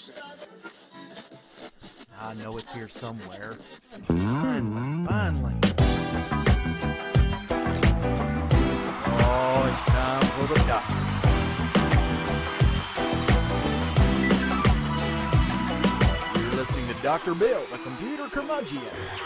I know it's here somewhere. Finally. Oh, it's time for the doctor. You're listening to Dr. Bill, the computer curmudgeon.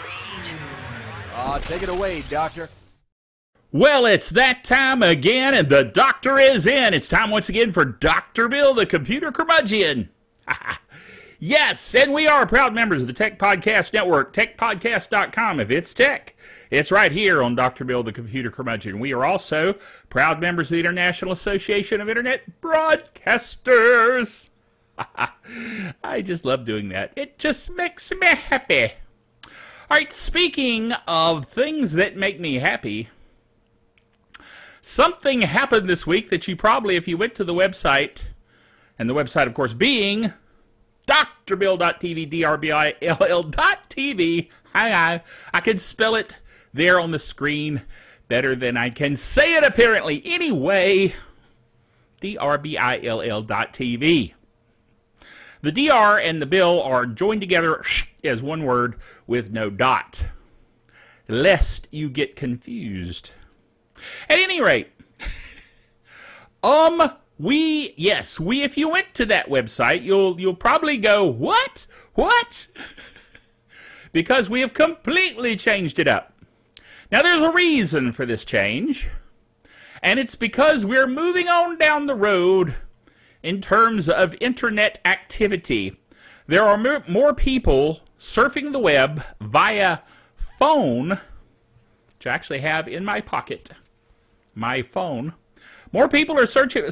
Take it away, doctor. Well, it's that time again, and the doctor is in. It's time once again for Dr. Bill, the computer curmudgeon. Yes, and we are proud members of the Tech Podcast Network, techpodcast.com. If it's tech, it's right here on Dr. Bill, the computer curmudgeon. We are also proud members of the International Association of Internet Broadcasters. I just love doing that. It just makes me happy. All right, speaking of things that make me happy, something happened this week that you probably, if you went to the website, and the website, of course, being drbill.tv, drbill.tv. I can spell it there on the screen better than I can say it, apparently. Anyway, drbill.tv. The DR and the bill are joined together as one word with no dot, lest you get confused. At any rate, if you went to that website, you'll probably go, what? Because we have completely changed it up. Now, there's a reason for this change, and it's because we're moving on down the road in terms of internet activity. There are more people surfing the web via phone, which I actually have in my pocket, my phone. More people are surfing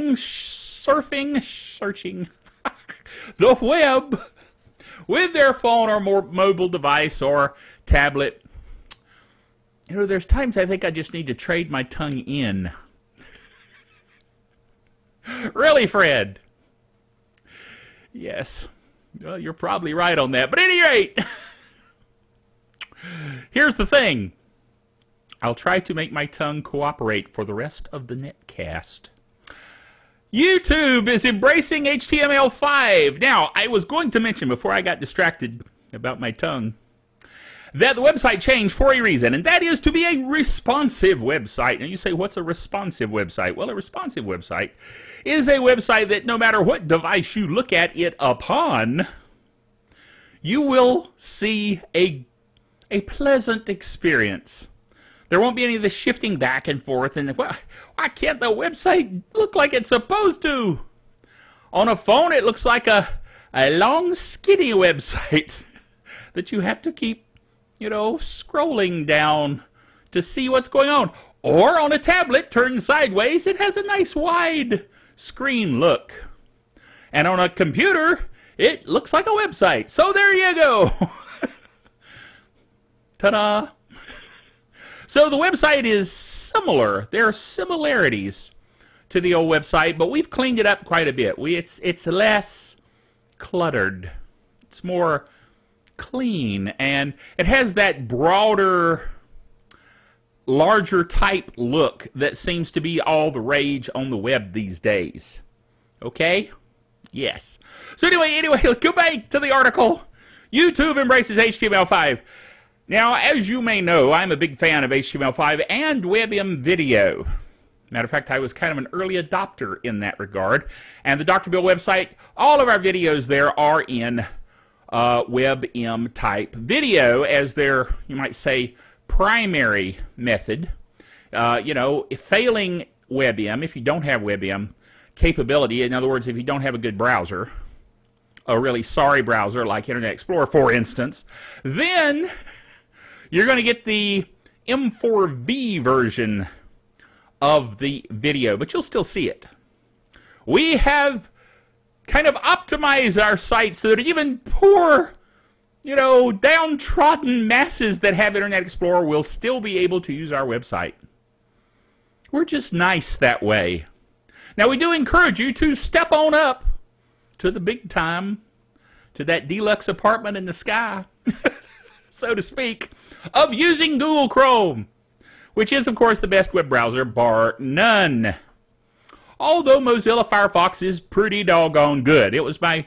the web with their phone or more mobile device or tablet. You know, there's times I think I just need to trade my tongue in. Really, Fred? Yes. Well, you're probably right on that. But at any rate, here's the thing. I'll try to make my tongue cooperate for the rest of the netcast. YouTube is embracing HTML5. Now, I was going to mention before I got distracted about my tongue that the website changed for a reason, and that is to be a responsive website. And you say, what's a responsive website? Well, a responsive website is a website that no matter what device you look at it upon, you will see a pleasant experience. There won't be any of the shifting back and forth, and why can't the website look like it's supposed to? On a phone, it looks like a long, skinny website that you have to keep, scrolling down to see what's going on. Or on a tablet, turned sideways, it has a nice wide screen look. And on a computer, it looks like a website. So there you go. Ta-da. So the website is similar. There are similarities to the old website, but we've cleaned it up quite a bit. It's less cluttered. It's more clean, and it has that broader, larger type look that seems to be all the rage on the web these days. Okay? Yes. So anyway, go back to the article. YouTube embraces HTML5. Now, as you may know, I'm a big fan of HTML5 and WebM video. Matter of fact, I was kind of an early adopter in that regard. And the Dr. Bill website, all of our videos there are in WebM type video as their, you might say, primary method. If failing WebM, if you don't have WebM capability, in other words, if you don't have a good browser, a really sorry browser like Internet Explorer, for instance, then you're going to get the M4V version of the video, but you'll still see it. We have kind of optimized our site so that even poor, downtrodden masses that have Internet Explorer will still be able to use our website. We're just nice that way. Now, we do encourage you to step on up to the big time, to that deluxe apartment in the sky, so to speak, of using Google Chrome, which is, of course, the best web browser, bar none. Although Mozilla Firefox is pretty doggone good. It was my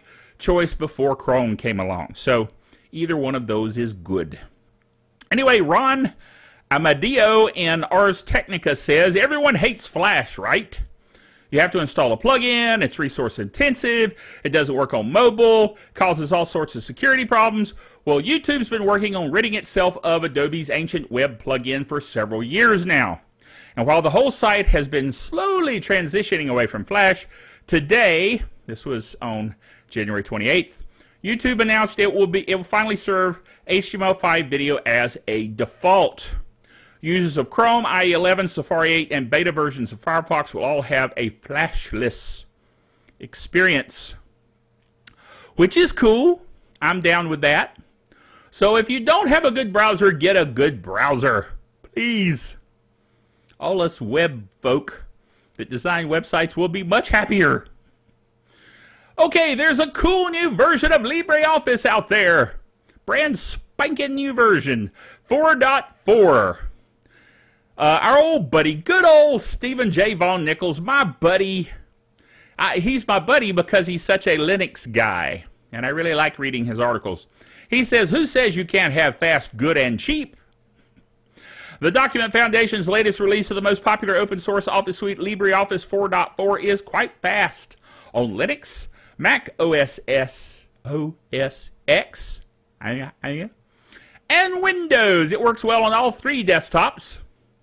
choice before Chrome came along. So either one of those is good. Anyway, Ron Amadeo in Ars Technica says, everyone hates Flash, right? You have to install a plugin, it's resource intensive, it doesn't work on mobile, causes all sorts of security problems. Well, YouTube's been working on ridding itself of Adobe's ancient web plugin for several years now. And while the whole site has been slowly transitioning away from Flash, today, this was on January 28th, YouTube announced it will finally serve HTML5 video as a default. Users of Chrome, IE 11, Safari 8, and beta versions of Firefox will all have a flashless experience, which is cool. I'm down with that. So if you don't have a good browser, get a good browser, please. All us web folk that design websites will be much happier. Okay, there's a cool new version of LibreOffice out there. Brand spanking new version, 4.4. Our old buddy, good old Stephen J. Von Nichols, my buddy. He's my buddy because he's such a Linux guy, and I really like reading his articles. He says, who says you can't have fast, good, and cheap? The Document Foundation's latest release of the most popular open source Office suite, LibreOffice 4.4, is quite fast on Linux, Mac OS X, and Windows. It works well on all three desktops.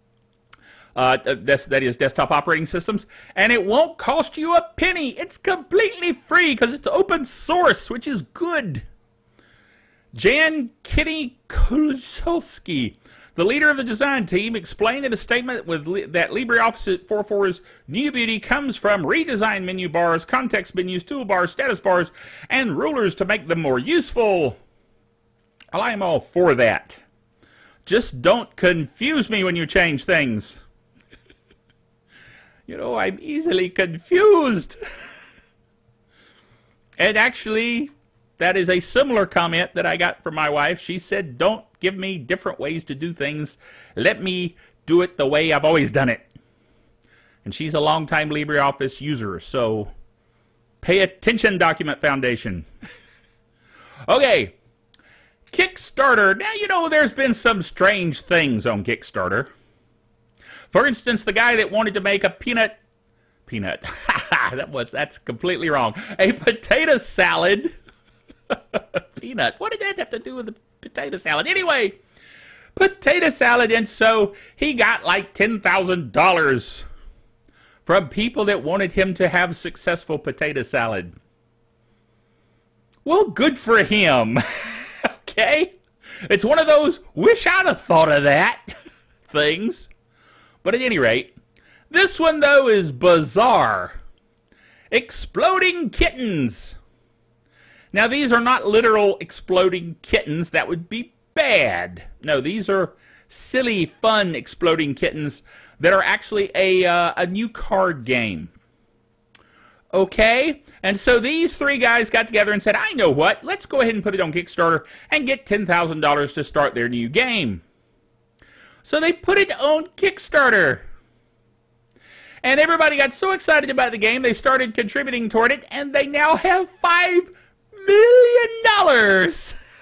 That is desktop operating systems, and it won't cost you a penny. It's completely free because it's open source, which is good. Jan Kitty Kulsolski, the leader of the design team, explained in a statement that LibreOffice 4.4's new beauty comes from redesigned menu bars, context menus, toolbars, status bars, and rulers to make them more useful. Well, I am all for that. Just don't confuse me when you change things. You know, I'm easily confused. And actually, that is a similar comment that I got from my wife. She said, don't give me different ways to do things. Let me do it the way I've always done it. And she's a longtime LibreOffice user, so pay attention, Document Foundation. Okay, Kickstarter. Now, you know, there's been some strange things on Kickstarter. For instance, the guy that wanted to make a peanut, that's completely wrong. A potato salad. Peanut. What did that have to do with the potato salad? Anyway, potato salad, and so he got like $10,000 from people that wanted him to have successful potato salad. Well, good for him. Okay? It's one of those wish I'd have thought of that things. But at any rate, this one, though, is bizarre. Exploding kittens. Now, these are not literal exploding kittens. That would be bad. No, these are silly, fun exploding kittens that are actually a new card game. Okay? And so these three guys got together and said, I know what, let's go ahead and put it on Kickstarter and get $10,000 to start their new game. So they put it on Kickstarter. And everybody got so excited about the game, they started contributing toward it, and they now have $5 million.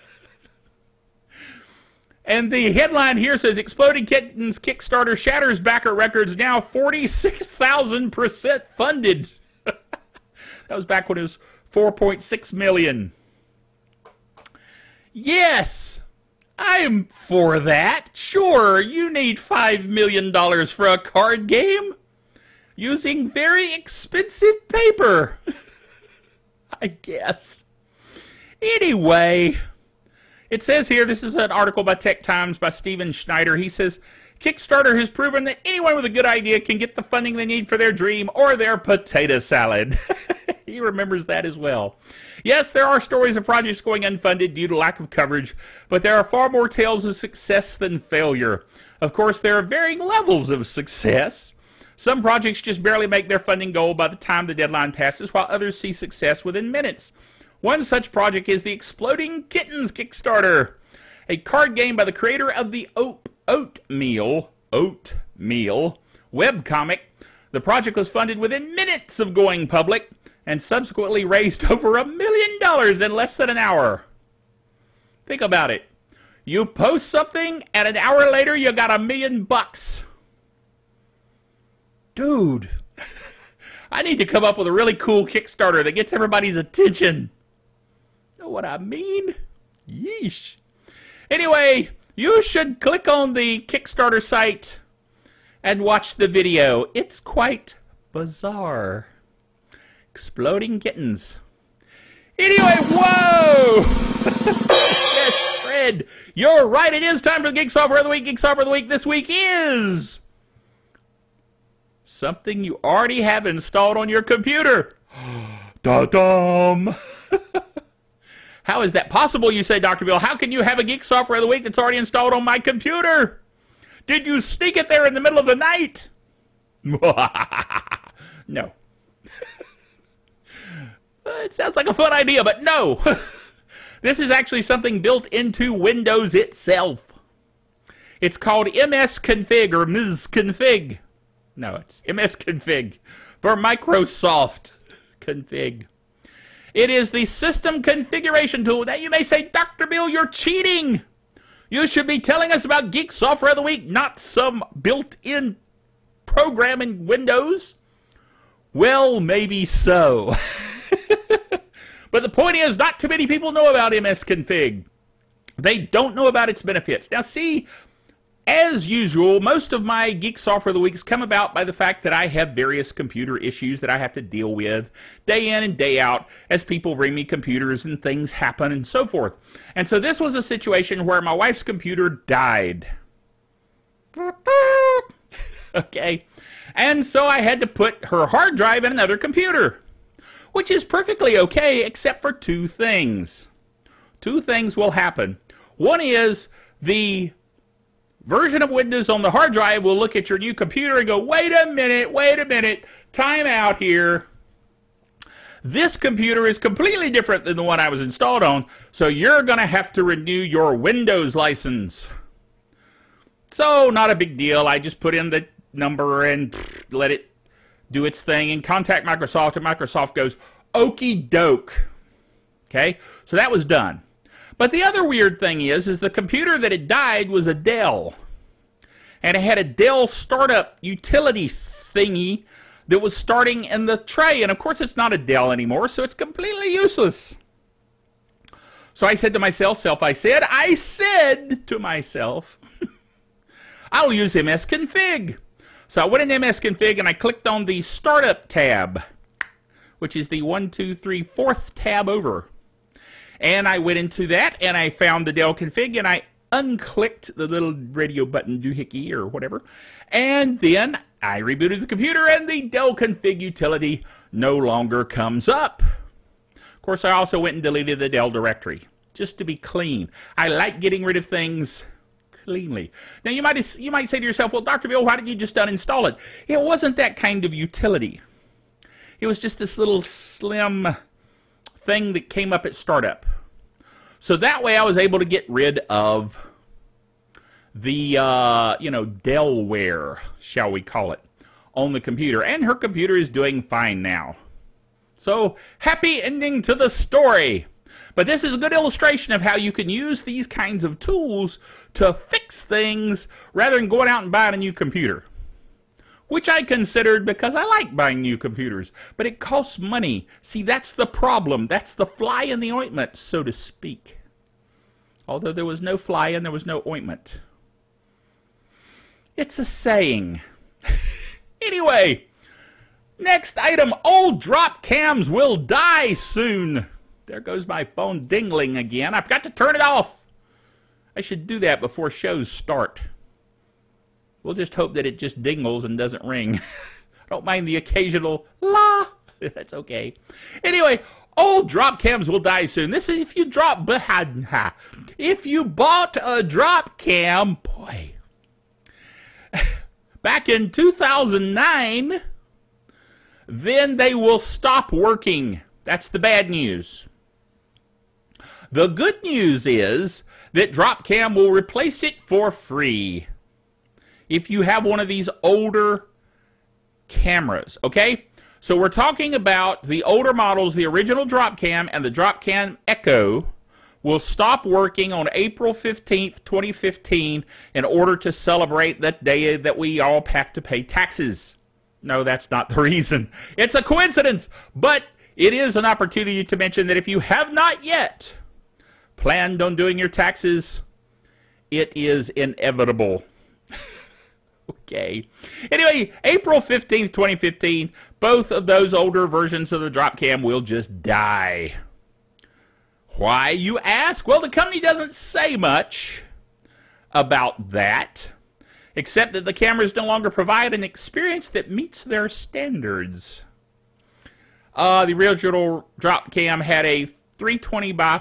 And the headline here says, Exploding Kittens Kickstarter shatters backer records, now 46,000% funded. That was back when it was 4.6 million. Yes, I'm for that. Sure, you need $5 million for a card game using very expensive paper. I guess. Anyway, it says here, this is an article by Tech Times by Steven Schneider. He says, Kickstarter has proven that anyone with a good idea can get the funding they need for their dream or their potato salad. He remembers that as well. Yes, there are stories of projects going unfunded due to lack of coverage, but there are far more tales of success than failure. Of course, there are varying levels of success. Some projects just barely make their funding goal by the time the deadline passes, while others see success within minutes. One such project is the Exploding Kittens Kickstarter, a card game by the creator of the Oatmeal webcomic. The project was funded within minutes of going public, and subsequently raised over $1 million in less than an hour. Think about it. You post something, and an hour later, you got $1 million. Dude, I need to come up with a really cool Kickstarter that gets everybody's attention. Know what I mean? Yeesh. Anyway, you should click on the Kickstarter site and watch the video. It's quite bizarre. Exploding kittens. Anyway, whoa! Yes, Fred, you're right. It is time for the Geek Software of the Week. Geek Software of the Week this week is something you already have installed on your computer. Da-dum! How is that possible, you say, Dr. Bill? How can you have a Geek Software of the Week that's already installed on my computer? Did you sneak it there in the middle of the night? No. It sounds like a fun idea, but no. This is actually something built into Windows itself. It's called MS-Config or MS-Config. No, it's MS-Config for Microsoft Config. It is the system configuration tool. Now you may say, Dr. Bill, you're cheating. You should be telling us about Geek Software of the Week, not some built-in program in Windows. Well, maybe so. But the point is, not too many people know about MS-Config. They don't know about its benefits. Now see, as usual, most of my Geek Software of the Weeks come about by the fact that I have various computer issues that I have to deal with day in and day out as people bring me computers and things happen and so forth. And so this was a situation where my wife's computer died. Okay. And so I had to put her hard drive in another computer, which is perfectly okay except for two things. Two things will happen. One is the version of Windows on the hard drive will look at your new computer and go, wait a minute, time out here. This computer is completely different than the one I was installed on, so you're going to have to renew your Windows license. So, not a big deal. I just put in the number and let it do its thing and contact Microsoft, and Microsoft goes, okie doke. Okay, so that was done. But the other weird thing is the computer that had died was a Dell. And it had a Dell startup utility thingy that was starting in the tray. And of course it's not a Dell anymore, so it's completely useless. So I said to myself, I'll use MS-Config. So I went in MS-Config and I clicked on the Startup tab, which is the 4th tab over. And I went into that and I found the Dell config and I unclicked the little radio button doohickey or whatever. And then I rebooted the computer and the Dell config utility no longer comes up. Of course, I also went and deleted the Dell directory just to be clean. I like getting rid of things cleanly. Now you might say to yourself, well, Dr. Bill, why did you just uninstall it? It wasn't that kind of utility. It was just this little slim thing that came up at startup. So that way I was able to get rid of the, Dellware, shall we call it, on the computer. And her computer is doing fine now. So, happy ending to the story. But this is a good illustration of how you can use these kinds of tools to fix things rather than going out and buying a new computer. Which I considered because I like buying new computers, but it costs money. See, that's the problem. That's the fly in the ointment, so to speak. Although there was no fly and there was no ointment. It's a saying. Anyway, next item, old drop cams will die soon. There goes my phone dingling again. I forgot to turn it off. I should do that before shows start. We'll just hope that it just dingles and doesn't ring. I don't mind the occasional la. That's okay. Anyway, old drop cams will die soon. This is if you bought a drop cam, boy. Back in 2009, then they will stop working. That's the bad news. The good news is that Dropcam will replace it for free if you have one of these older cameras, okay? So we're talking about the older models, the original Dropcam and the Dropcam Echo will stop working on April 15th, 2015 in order to celebrate that day that we all have to pay taxes. No, that's not the reason. It's a coincidence, but it is an opportunity to mention that if you have not yet planned on doing your taxes, it is inevitable. Okay. Anyway, April 15th, 2015, both of those older versions of the Dropcam will just die. Why, you ask? Well, the company doesn't say much about that, except that the cameras no longer provide an experience that meets their standards. The original Dropcam had a 320 by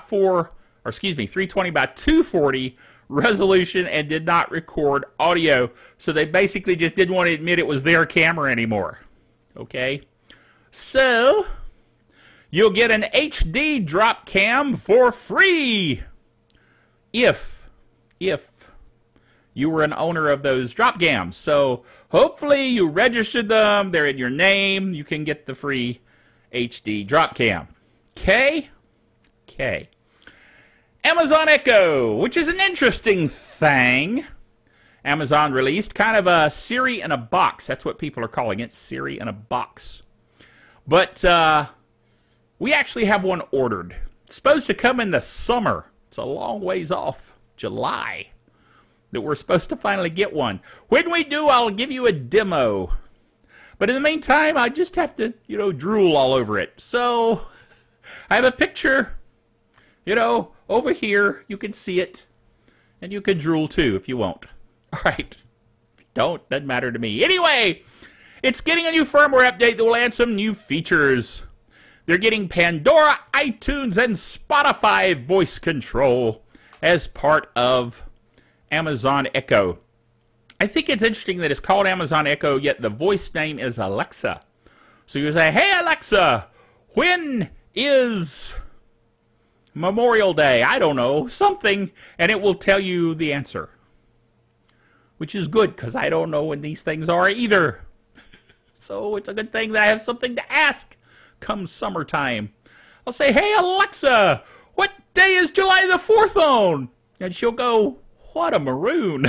240 resolution and did not record audio, so they basically just didn't want to admit it was their camera anymore. Okay? So, you'll get an HD Dropcam for free if you were an owner of those Dropcams. So hopefully you registered them, they're in your name, you can get the free HD Dropcam. Okay? Okay. Amazon Echo, which is an interesting thing. Amazon released kind of a Siri in a box. That's what people are calling it, Siri in a box. But we actually have one ordered. It's supposed to come in the summer. It's a long ways off. July. That we're supposed to finally get one. When we do, I'll give you a demo. But in the meantime, I just have to, drool all over it. So, I have a picture, over here. You can see it. And you can drool too if you won't. All right. Doesn't matter to me. Anyway, it's getting a new firmware update that will add some new features. They're getting Pandora, iTunes, and Spotify voice control as part of Amazon Echo. I think it's interesting that it's called Amazon Echo, yet the voice name is Alexa. So you say, hey Alexa, when is Memorial Day? I don't know, something, and it will tell you the answer. Which is good, because I don't know when these things are either. So it's a good thing that I have something to ask come summertime. I'll say, hey Alexa, what day is July the 4th on? And she'll go, what a maroon.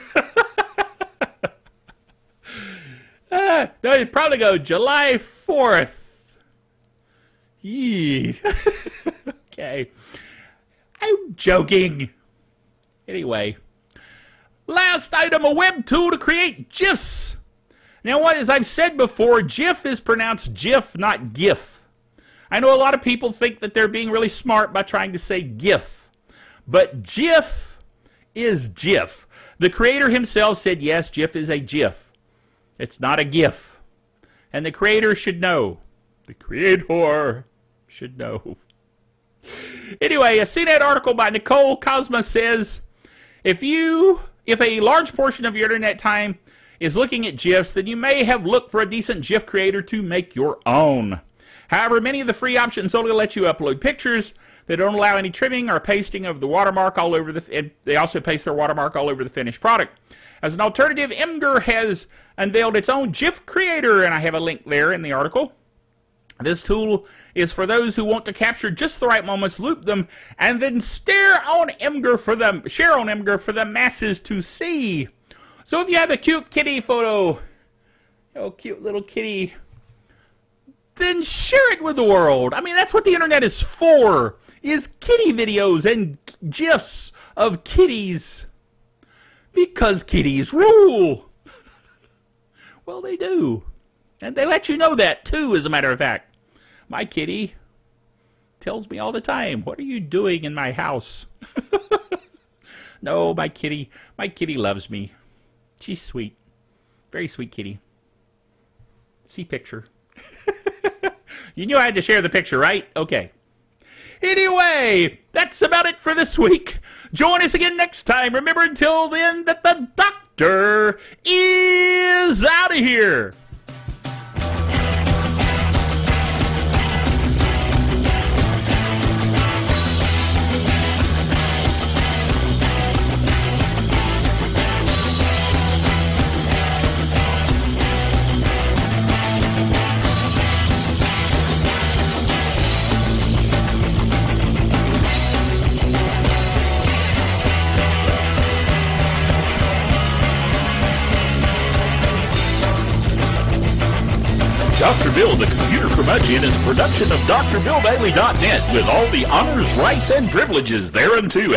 No, you'd probably go, July 4th. Yee. Okay. I'm joking. Anyway. Last item, a web tool to create GIFs. Now, as I've said before, GIF is pronounced GIF, not GIF. I know a lot of people think that they're being really smart by trying to say GIF. But GIF is GIF. The creator himself said, yes, GIF is a GIF. It's not a GIF. And the creator should know. The creator should know. Anyway, a CNET article by Nicole Cosma says, if a large portion of your internet time is looking at GIFs, then you may have looked for a decent GIF creator to make your own. However, many of the free options only let you upload pictures. They don't allow any trimming or pasting of the watermark all over and they also paste their watermark all over the finished product. As an alternative, Imgur has unveiled its own GIF creator, and I have a link there in the article. This tool is for those who want to capture just the right moments, loop them, and then share on Imgur for the masses to see. So if you have a cute kitty photo, cute little kitty, then share it with the world. I mean, that's what the internet is for, is kitty videos and GIFs of kitties. Because kitties rule. Well, they do. And they let you know that, too, as a matter of fact. My kitty tells me all the time, what are you doing in my house? No, my kitty loves me. She's sweet. Very sweet kitty. See picture. You knew I had to share the picture, right? Okay. Anyway, that's about it for this week. Join us again next time. Remember, until then, that the doctor is out of here. Dr. Bill, the Computer Curmudgeon, is a production of drbillbailey.net with all the honors, rights, and privileges thereunto.